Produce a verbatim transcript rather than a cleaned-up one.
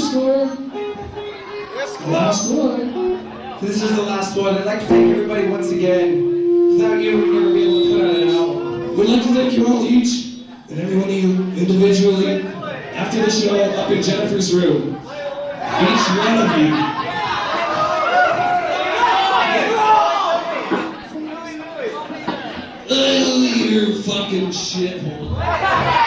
last one. Last one. This is the last one. I'd like to thank everybody once again. Without you, we'd never be able to put out an album. We'd like to thank you all each and every one of you individually after the show up in Jennifer's room. Each one of you. Oh, you fucking shithole.